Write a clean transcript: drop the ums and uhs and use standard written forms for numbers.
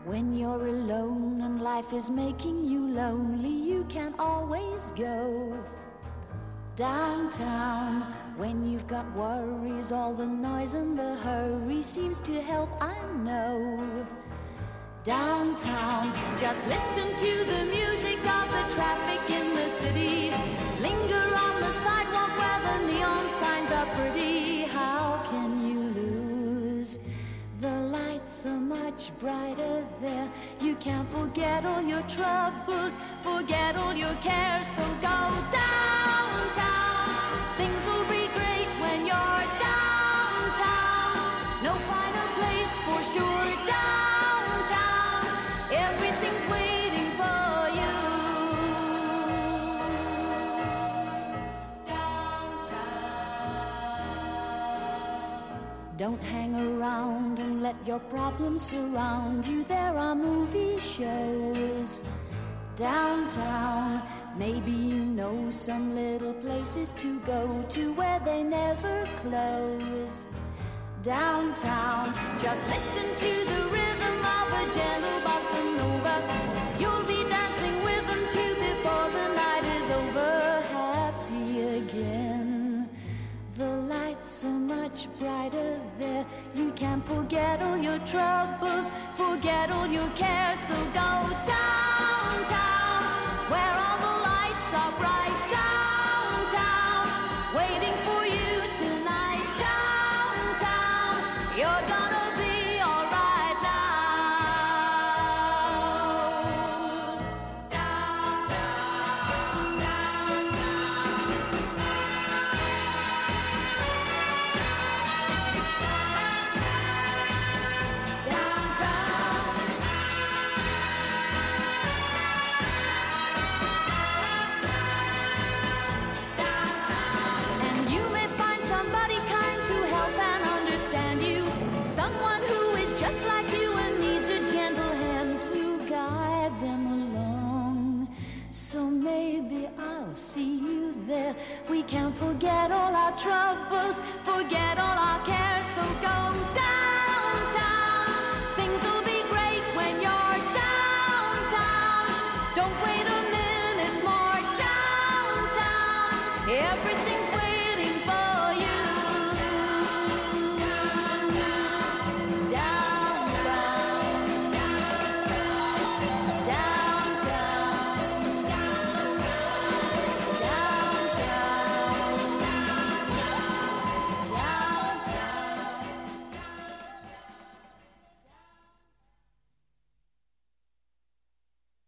When you're alone and life is making you lonely, you can always go downtown. When you've got worries, all the noise and the hurry seems to help, I know. Downtown, just listen to the music of the traffic in the city. Linger on the sidewalk where the neon signs are pretty. How can you lose? The lights are much brighter there. You can't forget all your troubles, forget all your cares. So go downtown. Things will be great when you're downtown. No finer place for sure. Downtown, everything's waiting for you. Downtown. Don't hang around and let your problems surround you. There are movie shows downtown. Maybe you know some little places to go to where they never close. Downtown, just listen to the rhythm of a gentle bossa nova. You'll be dancing with them too before the night is over. Happy again. The lights are much brighter there. You can forget all your troubles, forget all your cares. So go downtown, where all the lights are bright. Downtown, waiting for you tonight. Downtown, you're gonna be alright now. Downtown, and you may find somebody kind to help and understand you. Someone who is just like you and needs a gentle hand to guide them along. So maybe I'll see you there. We can forget all our troubles, forget all our cares. So go downtown. Things will be great when you're downtown. Don't wait a minute more. Downtown, everything's waiting.